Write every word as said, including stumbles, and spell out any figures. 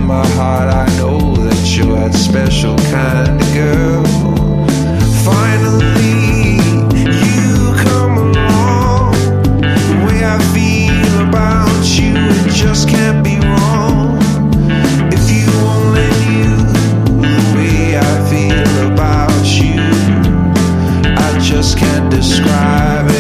my heart I know that you're that special kind of girl. Finally, you come along. The way I feel about you, it just can't be wrong. If you only knew the way I feel about you, I just can't describe it.